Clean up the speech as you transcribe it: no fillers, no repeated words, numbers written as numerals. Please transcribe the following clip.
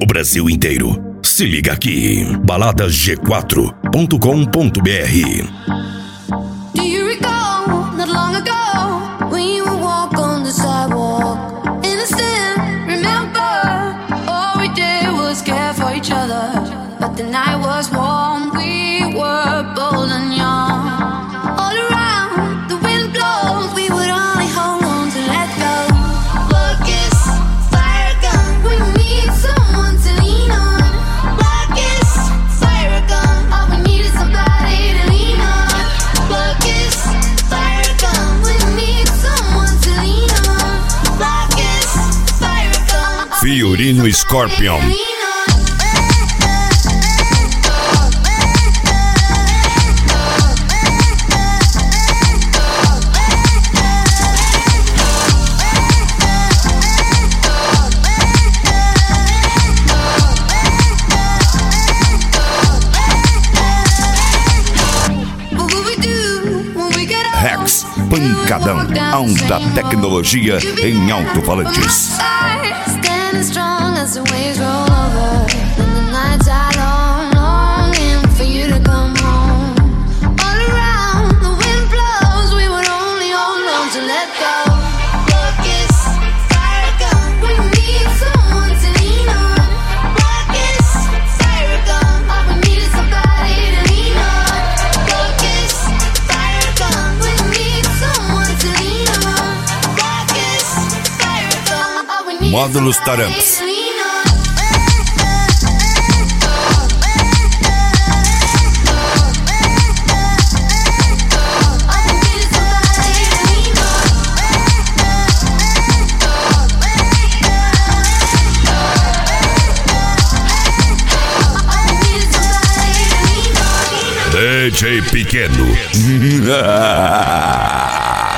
Brasil inteiro. Se liga aqui, baladasg4.com.br. Do you recall, not long ago, we would walk on the sidewalk, innocent, remember, all we did was care for each other, but the night was warm, we were bold and young, all around, the wind blows, we would only hold on to let go, focus, fire gun, we need someone to lean on, focus, fire gun, all we need is somebody to lean on, focus, fire gun, we need someone to lean on, focus, fire gun, Fiorino Scorpion. Rex, pancadão, alta tecnologia em alto-falantes. Standing strong as the waves roll over, and the nights are long, longing for you to come home. All around, the wind blows, we would only hold on to let go. Focus, fire gun, we need someone to lean on. Focus, fire gun, all we need is somebody to lean on. Focus, fire gun, we need someone to lean on. Focus, fire gun, all we need. Módulos Taramps. DJ Pequeno.